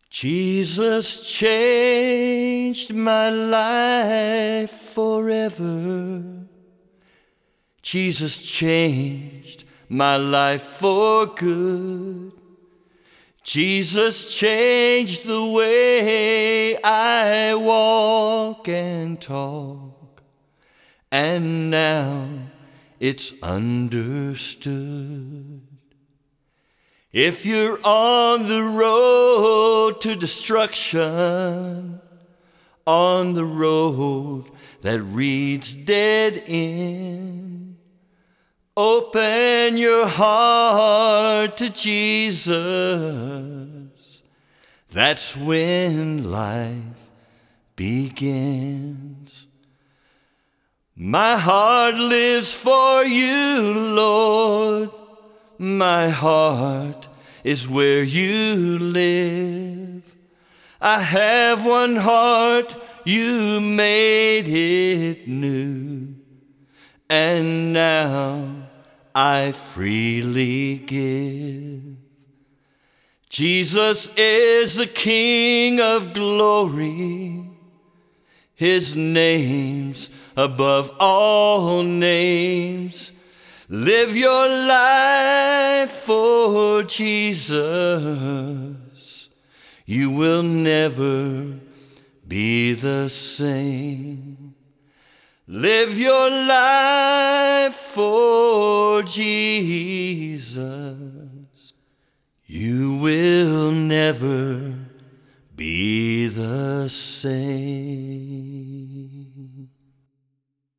Jesus changed my life forever. Jesus changed my life for good. Jesus changed the way I walk and talk, and now it's understood. If you're on the road to destruction, on the road that reads dead end, open your heart to Jesus. That's when life begins. My heart lives for you, Lord. My heart is where you live. I have one heart, you made it new, and now I freely give. Jesus is the King of glory. His name's above all names. Live your life for Jesus. You will never be the same. Live your life for Jesus. You will never be the same.